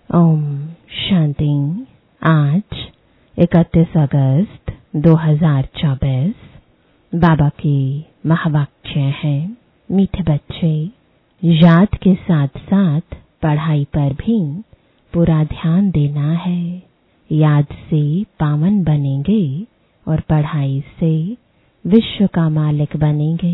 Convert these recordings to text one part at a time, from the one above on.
ओम शांति। आज 31 अगस्त 2024 बाबा की महावाक्य है, मीठे बच्चे, याद के साथ साथ पढ़ाई पर भी पूरा ध्यान देना है। याद से पावन बनेंगे और पढ़ाई से विश्व का मालिक बनेंगे।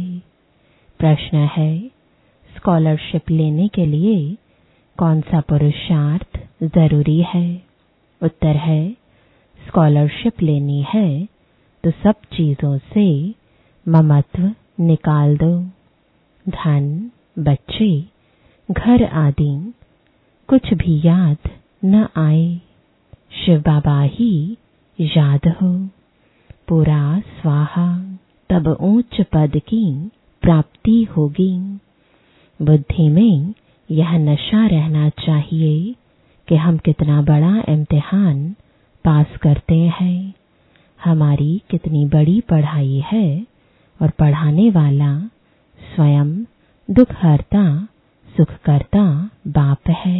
प्रश्न है, स्कॉलरशिप लेने के लिए कौन सा पुरुषार्थ जरूरी है? उत्तर है, स्कॉलरशिप लेनी है तो सब चीजों से ममत्व निकाल दो। धन, बच्चे, घर आदि कुछ भी याद न आए। शिव बाबा ही याद हो। पूरा स्वाहा, तब ऊंच पद की प्राप्ति होगी। बुद्धि में यह नशा रहना चाहिए कि हम कितना बड़ा इम्तिहान पास करते हैं, हमारी कितनी बड़ी पढ़ाई है और पढ़ाने वाला स्वयं दुखहर्ता सुखकर्ता बाप है।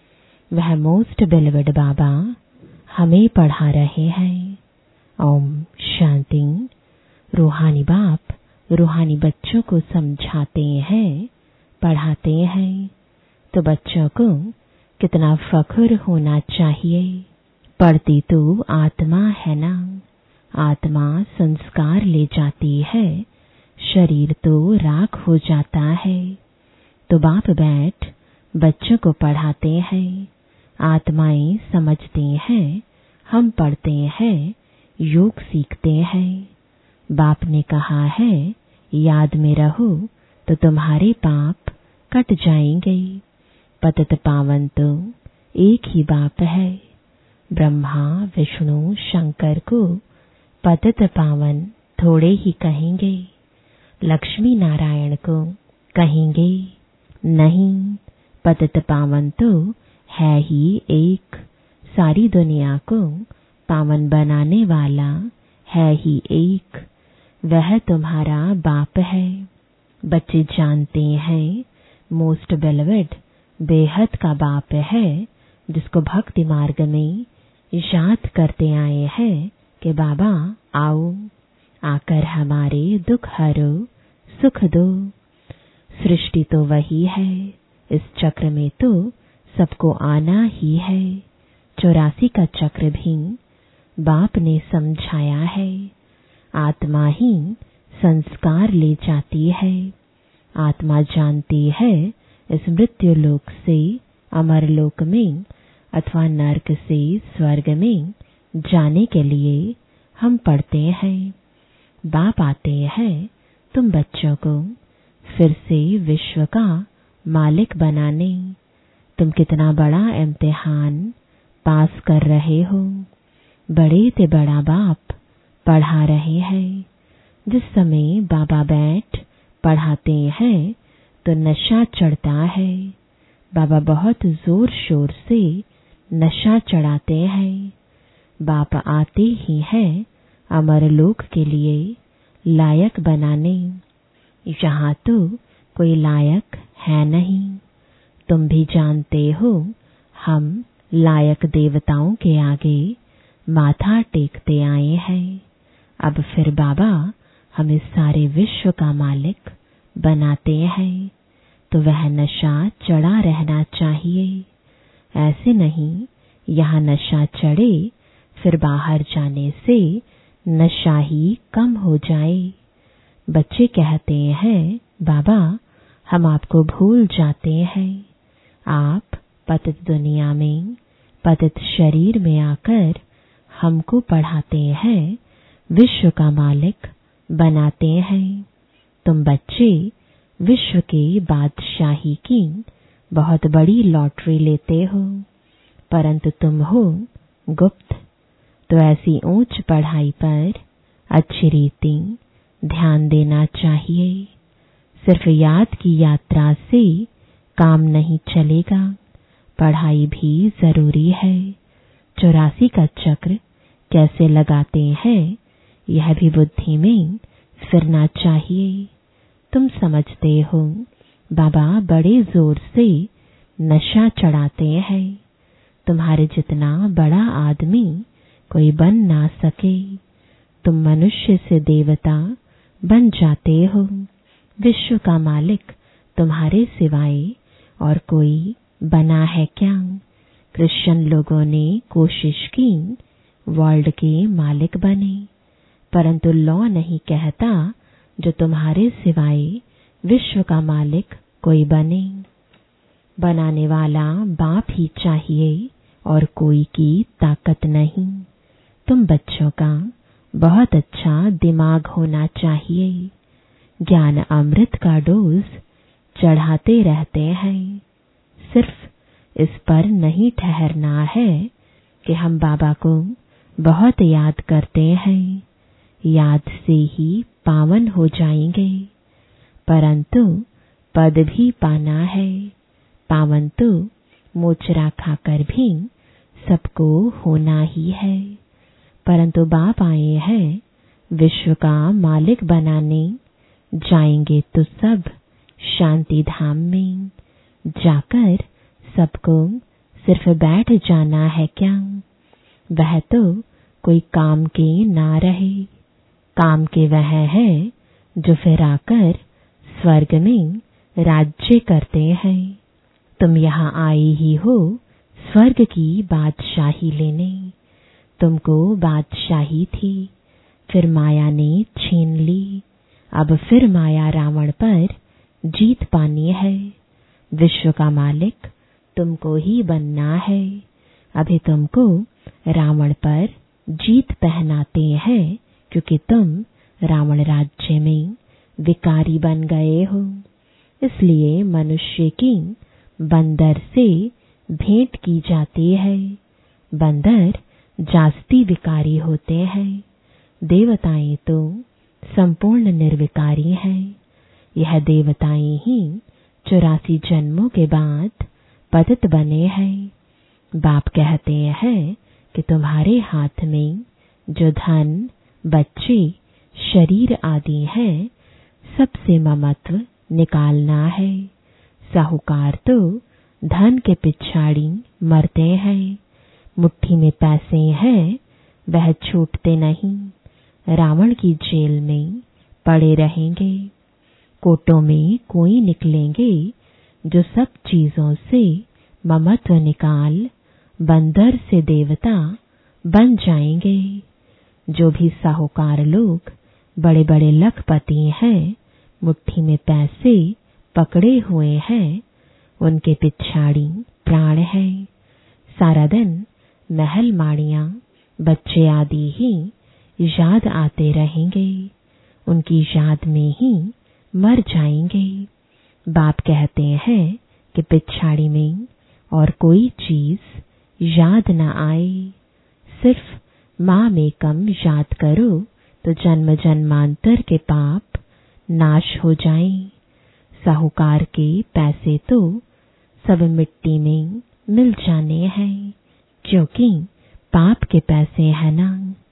वह मोस्ट बिलवड बाबा हमें पढ़ा रहे हैं। ओम शांति। रूहानी बाप रूहानी बच्चों को समझाते हैं, पढ़ाते हैं, तो बच्चों को कितना फख्र होना चाहिए। पढ़ती तो आत्मा है ना, आत्मा संस्कार ले जाती है, शरीर तो राख हो जाता है। तो बाप बैठ बच्चों को पढ़ाते हैं, आत्माएं समझते हैं, हम पढ़ते हैं, योग सीखते हैं। बाप ने कहा है, याद में रहो तो तुम्हारे पाप कट जाएंगे। पतित पावन तो एक ही बाप है। ब्रह्मा विष्णु शंकर को पतित पावन थोड़े ही कहेंगे, लक्ष्मी नारायण को कहेंगे नहीं। पतित पावन तो है ही एक, सारी दुनिया को पावन बनाने वाला है ही एक, वह तुम्हारा बाप है। बच्चे जानते हैं मोस्ट बेलवेड बेहद का बाप है, जिसको भक्ति मार्ग में याद करते आए हैं कि बाबा आओ, आकर हमारे दुख हरो, सुख दो। सृष्टि तो वही है, इस चक्र में तो सबको आना ही है। 84 का चक्र भी बाप ने समझाया है। आत्मा ही संस्कार ले जाती है। आत्मा जानती है इस मृत्यु लोक से अमर लोक में अथवा नरक से स्वर्ग में जाने के लिए हम पढ़ते हैं। बाप आते हैं तुम बच्चों को फिर से विश्व का मालिक बनाने। तुम कितना बड़ा इम्तिहान पास कर रहे हो। बड़े से बड़ा बाप पढ़ा रहे हैं। जिस समय बाबा बैठ पढ़ाते हैं तो नशा चढ़ता है। बाबा बहुत जोर शोर से नशा चढ़ाते हैं। बाप आते ही हैं अमर लोक के लिए लायक बनाने। यहाँ तो कोई लायक है नहीं। तुम भी जानते हो, हम लायक देवताओं के आगे माथा टेकते आए हैं। अब फिर बाबा हमें सारे विश्व का मालिक बनाते हैं, तो वह नशा चढ़ा रहना चाहिए। ऐसे नहीं यहाँ नशा चढ़े फिर बाहर जाने से नशा ही कम हो जाए। बच्चे कहते हैं, बाबा हम आपको भूल जाते हैं। आप पतित दुनिया में पतित शरीर में आकर हमको पढ़ाते हैं, विश्व का मालिक बनाते हैं। तुम बच्चे विश्व के बादशाही की बहुत बड़ी लॉटरी लेते हो, परंतु तुम हो गुप्त। तो ऐसी ऊंच पढ़ाई पर अच्छी रीति ध्यान देना चाहिए। सिर्फ याद की यात्रा से काम नहीं चलेगा, पढ़ाई भी जरूरी है। 84 का चक्र कैसे लगाते हैं यह भी बुद्धि में फिरना चाहिए। तुम समझते हो बाबा बड़े जोर से नशा चढ़ाते हैं, तुम्हारे जितना बड़ा आदमी कोई बन ना सके। तुम मनुष्य से देवता बन जाते हो। विश्व का मालिक तुम्हारे सिवाय और कोई बना है क्या? क्रिश्चियन लोगों ने कोशिश की वर्ल्ड के मालिक बने, परंतु लॉ नहीं कहता जो तुम्हारे सिवाय विश्व का मालिक कोई बने। बनाने वाला बाप ही चाहिए और कोई की ताकत नहीं। तुम बच्चों का बहुत अच्छा दिमाग होना चाहिए। ज्ञान अमृत का डोज चढ़ाते रहते हैं। सिर्फ इस पर नहीं ठहरना है कि हम बाबा को बहुत याद करते हैं, याद से ही पावन हो जाएंगे, परंतु पद भी पाना है। पावन तो मोचरा खाकर भी सबको होना ही है, परंतु बाप आए हैं विश्व का मालिक बनाने। जाएंगे तो सब शांति धाम में, जाकर सबको सिर्फ बैठ जाना है क्या? वह तो कोई काम के ना रहे। काम के वह है जो फिर आकर स्वर्ग में राज्य करते हैं। तुम यहाँ आए ही हो स्वर्ग की बादशाही लेने। तुमको बादशाही थी, फिर माया ने छीन ली। अब फिर माया रावण पर जीत पानी है। विश्व का मालिक तुमको ही बनना है। अभी तुमको रावण पर जीत पहनाते हैं, क्योंकि तुम रावण राज्य में विकारी बन गए हो। इसलिए मनुष्य की बंदर से भेंट की जाती है। बंदर जास्ती विकारी होते हैं, देवताएं तो संपूर्ण निर्विकारी हैं। यह देवताएं ही 84 जन्मों के बाद पतित बने हैं। बाप कहते हैं कि तुम्हारे हाथ में जो धन, बच्चे, शरीर आदि हैं, सबसे ममत्व निकालना है। साहूकार तो धन के पिछाड़ी मरते हैं। मुट्ठी में पैसे हैं, वह छूटते नहीं, रावण की जेल में पड़े रहेंगे। कोटों में कोई निकलेंगे जो सब चीजों से ममत्व निकाल बंदर से देवता बन जाएंगे। जो भी साहूकार लोग बड़े बड़े लखपति हैं, मुट्ठी में पैसे पकड़े हुए हैं, उनके पिछाड़ी प्राण है। सारा दिन महल माड़ियां, बच्चे आदि ही याद आते रहेंगे, उनकी याद में ही मर जाएंगे। बाप कहते हैं कि पिछाड़ी में और कोई चीज याद न आए, सिर्फ माँ में कम याद करो तो जन्म जन्मांतर के पाप नाश हो जाएं। साहूकार के पैसे तो सब मिट्टी में मिल जाने हैं, क्योंकि पाप के पैसे है ना,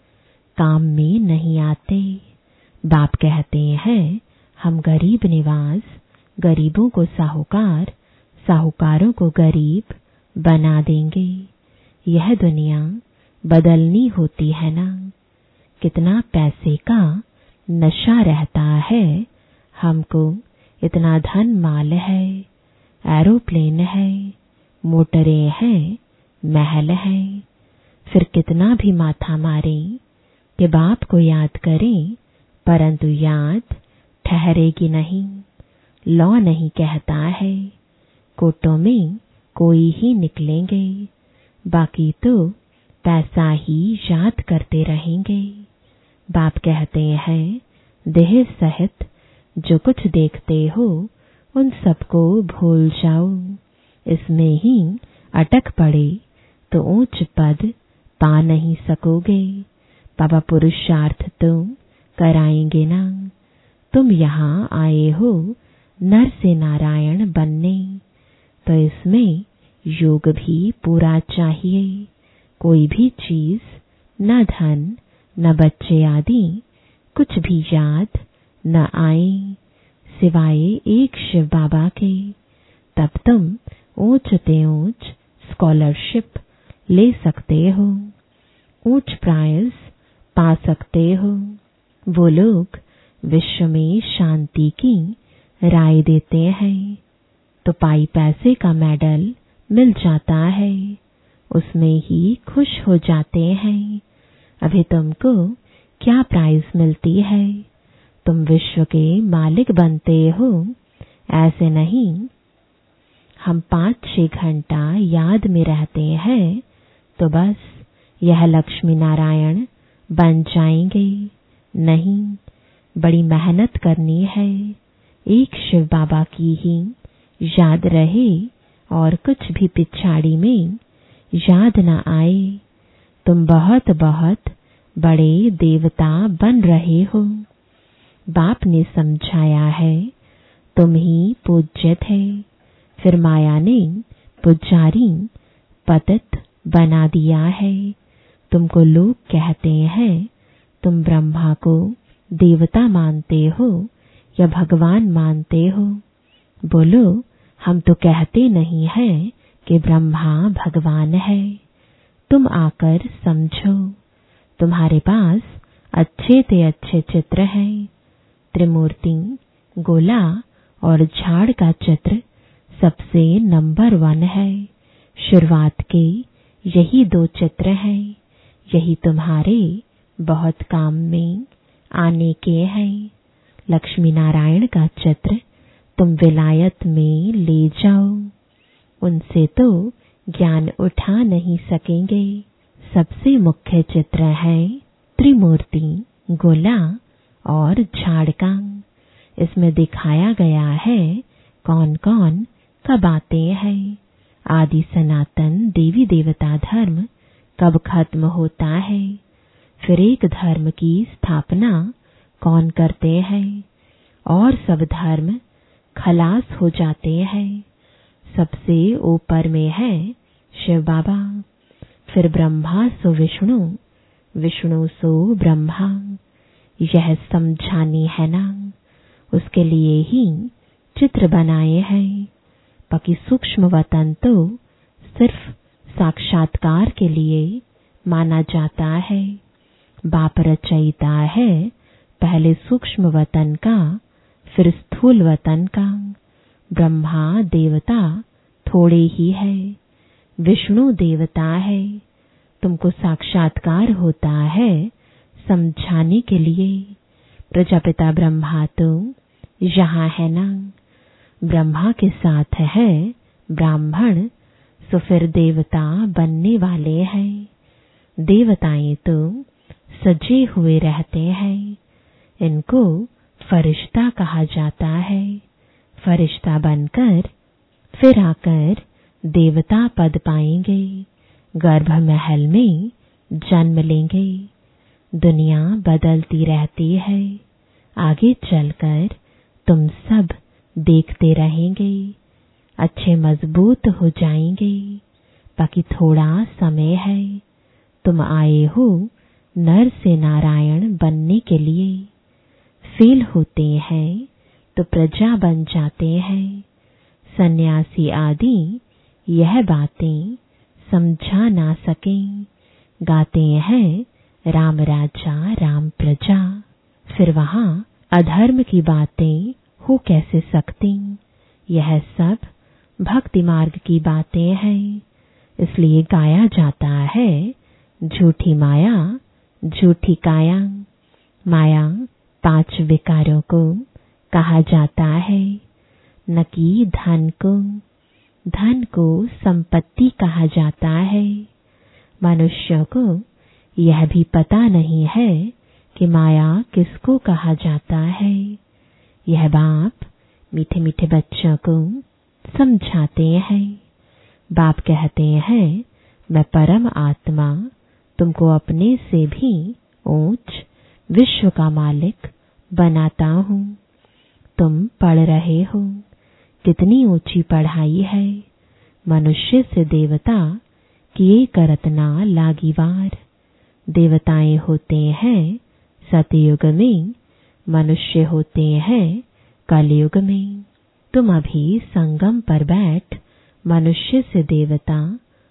काम में नहीं आते। बाप कहते हैं हम गरीब निवास, गरीबों को साहूकार, साहूकारों को गरीब बना देंगे। यह दुनिया बदलनी होती है ना। कितना पैसे का नशा रहता है। हमको इतना धन माल है, एरोप्लेन है, मोटरें हैं, महल है, फिर कितना भी माथा मारे कि बाप को याद करें, परंतु याद ठहरेगी नहीं। लॉ नहीं कहता है कोटों में कोई ही निकलेंगे, बाकी तो पैसा ही याद करते रहेंगे। बाप कहते हैं देह सहित जो कुछ देखते हो उन सबको भूल जाओ। इसमें ही अटक पड़े तो ऊंच पद पा नहीं सकोगे। बाबा पुरुषार्थ तुम कराएंगे ना। तुम यहाँ आए हो नर से नारायण बनने, तो इसमें योग भी पूरा चाहिए। कोई भी चीज, न धन न बच्चे आदि कुछ भी याद न आए सिवाय एक शिव बाबा के। तब तुम ऊंच ते ऊंच स्कॉलरशिप ले सकते हो, ऊंच प्राइज पा सकते हो। वो लोग विश्व में शांति की राय देते हैं तो पाई पैसे का मेडल मिल जाता है, उसमें ही खुश हो जाते हैं। अभी तुमको क्या प्राइज मिलती है? तुम विश्व के मालिक बनते हो, ऐसे नहीं। हम 5-6 घंटा याद में रहते हैं तो बस यह लक्ष्मी नारायण बन जाएंगे। नहीं, बड़ी मेहनत करनी है। एक शिव बाबा की ही याद रहे और कुछ भी पिछाड़ी में याद न आए। तुम बहुत बहुत बड़े देवता बन रहे हो। बाप ने समझाया है तुम ही पूज्य थे, फिर माया ने पुजारी पतित बना दिया है। तुमको लोग कहते हैं तुम ब्रह्मा को देवता मानते हो या भगवान मानते हो। बोलो, हम तो कहते नहीं हैं कि ब्रह्मा भगवान है। तुम आकर समझो। तुम्हारे पास अच्छे से अच्छे चित्र हैं। त्रिमूर्ति, गोला और झाड़ का चित्र सबसे नंबर 1 है। शुरुआत के यही 2 चित्र हैं। यही तुम्हारे बहुत काम में आने के हैं। लक्ष्मी नारायण का चित्र तुम विलायत में ले जाओ, उनसे तो ज्ञान उठा नहीं सकेंगे। सबसे मुख्य चित्र है त्रिमूर्ति, गोला और झाड़ का। इसमें दिखाया गया है कौन कौन कब आते हैं, आदि सनातन देवी देवता धर्म कब खत्म होता है, फिर एक धर्म की स्थापना कौन करते हैं और सब धर्म खलास हो जाते हैं। सबसे ऊपर में है शिव बाबा, फिर ब्रह्मा सो विष्णु, विष्णु सो ब्रह्मा। यह समझानी है ना, उसके लिए ही चित्र बनाए हैं। बाकी सूक्ष्म वतन तो सिर्फ साक्षात्कार के लिए माना जाता है। बाप रचयिता है पहले सूक्ष्म वतन का, फिर स्थूल वतन का। ब्रह्मा देवता थोड़े ही है, विष्णु देवता है। तुमको साक्षात्कार होता है समझाने के लिए। प्रजापिता ब्रह्मा तो यहाँ है ना, ब्रह्मा के साथ है ब्राह्मण, सो फिर देवता बनने वाले हैं। देवताएं तो सजे हुए रहते हैं, इनको फरिश्ता कहा जाता है। फरिश्ता बनकर फिर आकर देवता पद पाएंगे, गर्भ महल में जन्म लेंगे। दुनिया बदलती रहती है, आगे चलकर तुम सब देखते रहेंगे। अच्छे मजबूत हो जाएंगे। बाकी थोड़ा समय है। तुम आए हो नर से नारायण बनने के लिए। फेल होते हैं तो प्रजा बन जाते हैं। सन्यासी आदि यह बातें समझा ना सकें, गाते हैं राम राजा राम प्रजा। फिर वहां अधर्म की बातें हो कैसे सकती? यह सब भक्ति मार्ग की बातें हैं। इसलिए गाया जाता है झूठी माया झूठी काया। माया 5 विकारों को कहा जाता है, न कि धन को संपत्ति कहा जाता है। मनुष्य को यह भी पता नहीं है कि माया किसको कहा जाता है। यह बाप मीठे मीठे बच्चों को समझाते हैं। बाप कहते हैं मैं परम आत्मा तुमको अपने से भी ऊंच विश्व का मालिक बनाता हूँ। तुम पढ़ रहे हो, कितनी ऊंची पढ़ाई है। मनुष्य से देवता किए करत ना लागिवार। देवताएं होते हैं सतयुग में, मनुष्य होते हैं कलयुग में। तुम अभी संगम पर बैठ मनुष्य से देवता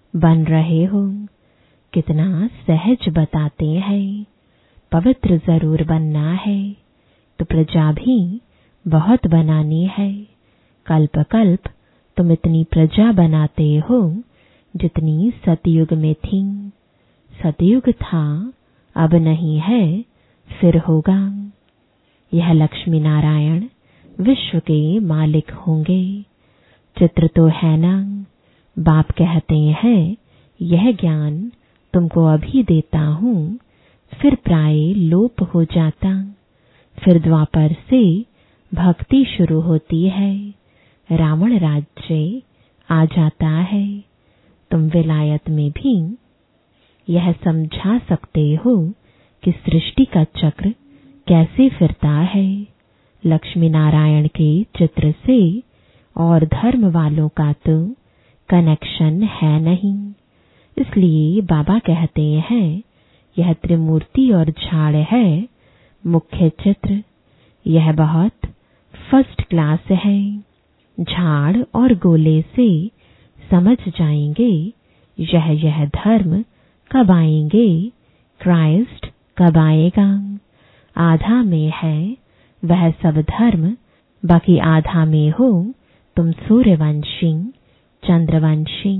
बन रहे हो। कितना सहज बताते हैं। पवित्र जरूर बनना है तो प्रजा भी बहुत बनानी है। कल्प कल्प तुम इतनी प्रजा बनाते हो जितनी सतयुग में थी। सतयुग था, अब नहीं है, फिर होगा। यह लक्ष्मी नारायण विश्व के मालिक होंगे। चित्र तो है ना, बाप कहते हैं यह ज्ञान तुमको अभी देता हूँ, फिर प्राय लोप हो जाता। फिर द्वापर से भक्ति शुरू होती है, रावण राज्य आ जाता है। तुम विलायत में भी यह समझा सकते हो कि सृष्टि का चक्र कैसे फिरता है। लक्ष्मी नारायण के चित्र से और धर्म वालों का तो कनेक्शन है नहीं। इसलिए बाबा कहते हैं यह त्रिमूर्ति और झाड़ है मुख्य चित्र। यह बहुत फर्स्ट क्लास है। झाड़ और गोले से समझ जाएंगे यह धर्म कब आएंगे, क्राइस्ट कब आएगा। आधा में है वह सब धर्म, बाकी आधा में हो तुम सूर्यवंशी चंद्रवंशी।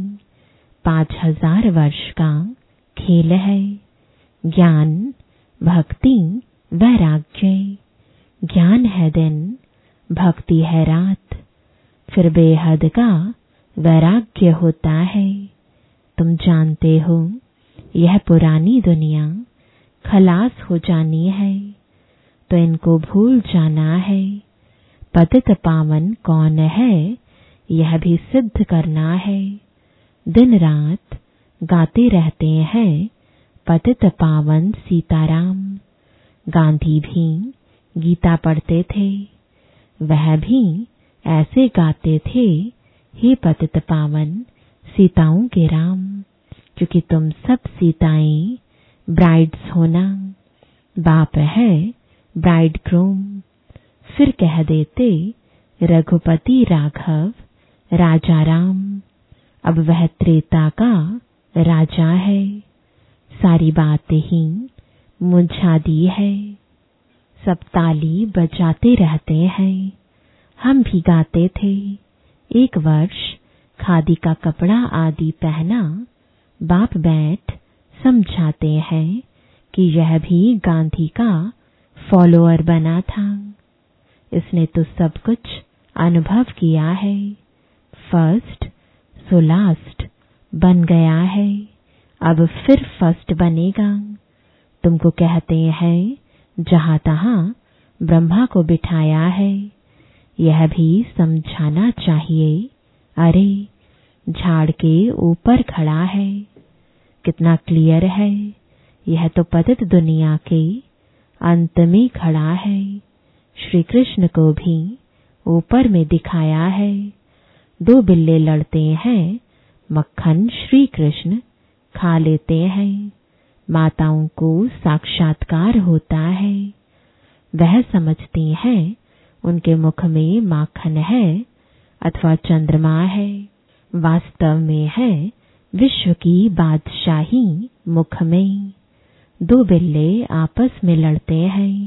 5000 वर्ष का खेल है। ज्ञान, भक्ति, वैराग्य। ज्ञान है दिन, भक्ति है रात, फिर बेहद का वैराग्य होता है। तुम जानते हो यह पुरानी दुनिया खलास हो जानी है, तो इनको भूल जाना है। पतित पावन कौन है यह भी सिद्ध करना है। दिन रात गाते रहते हैं पतित पावन सीताराम। गांधी भी गीता पढ़ते थे, वह भी ऐसे गाते थे, हे पतित पावन सीताओं के राम। क्योंकि तुम सब सीताएं ब्राइड्स होना, बाप है ब्राइड ग्रूम। फिर कह देते रघुपति राघव राजा राम। अब वह त्रेता का राजा है। सारी बात ही मुझा दी है। सब ताली बजाते रहते हैं। हम भी गाते थे। एक वर्ष खादी का कपड़ा आदि पहना। बाप बैठ समझाते हैं कि यह भी गांधी का फॉलोअर बना था। इसने तो सब कुछ अनुभव किया है। फर्स्ट सो लास्ट बन गया है, अब फिर फर्स्ट बनेगा। तुमको कहते हैं जहां तहां ब्रह्मा को बिठाया है, यह भी समझाना चाहिए। अरे झाड़ के ऊपर खड़ा है, कितना क्लियर है। यह तो पतित दुनिया के अंत में खड़ा है। श्री कृष्ण को भी ऊपर में दिखाया है। 2 बिल्ले लड़ते हैं, मक्खन श्री कृष्ण खा लेते हैं। माताओं को साक्षात्कार होता है, वह समझती हैं उनके मुख में माखन है अथवा चंद्रमा है। वास्तव में है विश्व की बादशाही मुख में। 2 बिल्ले आपस में लड़ते हैं,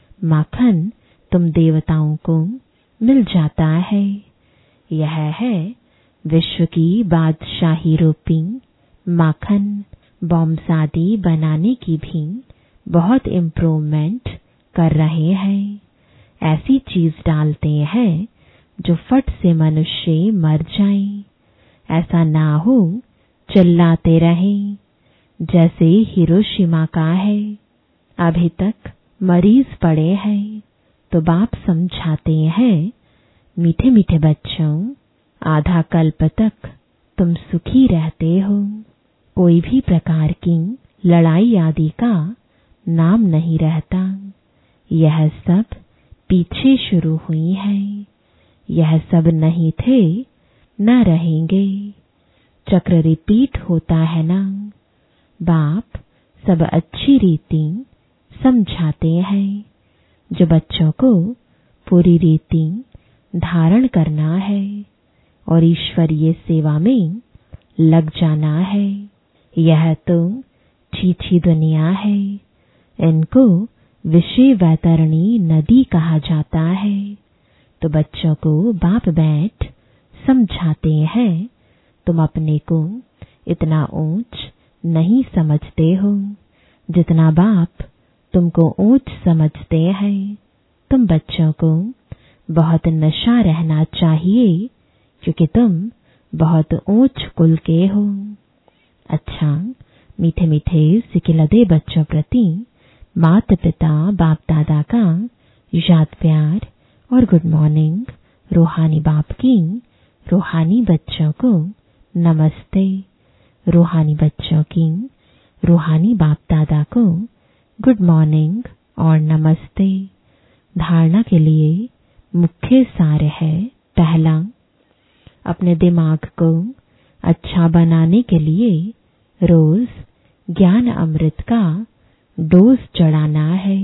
माखन तुम देवताओं को मिल जाता है। यह है विश्व की बादशाही रूपी माखन। बॉम्ब्स आदि बनाने की भी बहुत इम्प्रूवमेंट कर रहे हैं। ऐसी चीज डालते हैं जो फट से मनुष्य मर जाए। ऐसा ना हो चिल्लाते रहें जैसे हिरोशिमा का है। अभी तक मरीज पड़े हैं तो बाप समझाते हैं, मीठे मीठे बच्चों, आधा कल्प तक तुम सुखी रहते हो। कोई भी प्रकार की लड़ाई आदि का नाम नहीं रहता। यह सब पीछे शुरू हुई है। यह सब नहीं थे, न रहेंगे। चक्र रिपीट होता है ना। बाप सब अच्छी रीति समझाते हैं। जो बच्चों को पूरी रीति धारण करना है और ईश्वरीय सेवा में लग जाना है। यह तो ठीठी दुनिया है। इनको विषय वैतरणी नदी कहा जाता है। तो बच्चों को बाप बैठ समझाते हैं, तुम अपने को इतना ऊंच नहीं समझते हो जितना बाप तुमको ऊंच समझते हैं। तुम बच्चों को बहुत नशा रहना चाहिए क्योंकि तुम बहुत ऊंच कुल के हो। अच्छा, मीठे मीठे सिकिलदे बच्चों प्रति माता पिता बाप दादा का याद प्यार और गुड मॉर्निंग। रूहानी बाप की रूहानी बच्चों को नमस्ते। रूहानी बच्चों की रूहानी बाप दादा को गुड मॉर्निंग और नमस्ते। धारणा के लिए मुख्य सार है। पहला, अपने दिमाग को अच्छा बनाने के लिए रोज ज्ञान अमृत का डोज चढ़ाना है।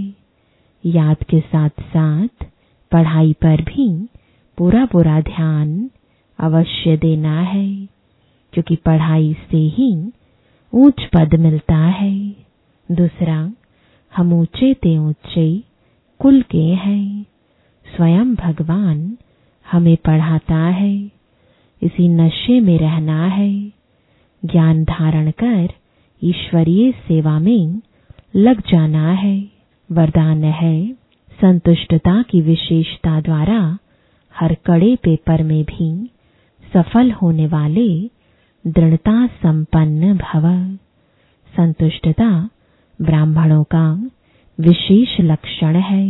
याद के साथ साथ पढ़ाई पर भी पूरा पूरा ध्यान अवश्य देना है क्योंकि पढ़ाई से ही ऊंच पद मिलता है। दूसरा, हम ऊंचे ते ऊंचे कुल के हैं। स्वयं भगवान हमें पढ़ाता है। इसी नशे में रहना है। ज्ञान धारण कर ईश्वरीय सेवा में लग जाना है। वरदान है, संतुष्टता की विशेषता द्वारा हर कड़े पेपर में भी सफल होने वाले दृढ़ता संपन्न भव। संतुष्टता ब्राह्मणों का विशेष लक्षण है।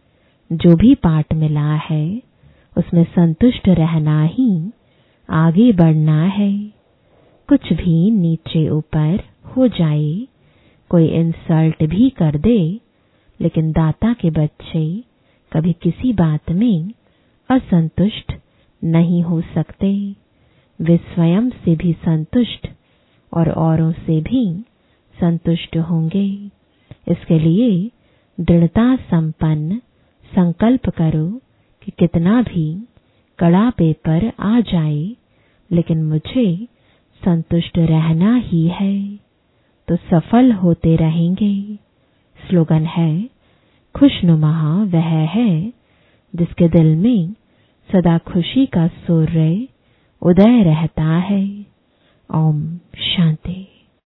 जो भी पाठ मिला है उसमें संतुष्ट रहना ही आगे बढ़ना है। कुछ भी नीचे ऊपर हो जाए, कोई इंसल्ट भी कर दे, लेकिन दाता के बच्चे कभी किसी बात में असंतुष्ट नहीं हो सकते। वे स्वयं से भी संतुष्ट और औरों से भी संतुष्ट होंगे। इसके लिए दृढ़ता संपन्न संकल्प करो कि कितना भी कड़ा पेपर आ जाए, लेकिन मुझे संतुष्ट रहना ही है, तो सफल होते रहेंगे। स्लोगन है, खुशनुमा वह है जिसके दिल में सदा खुशी का सूर्य उदय रहता है। ओम शांति।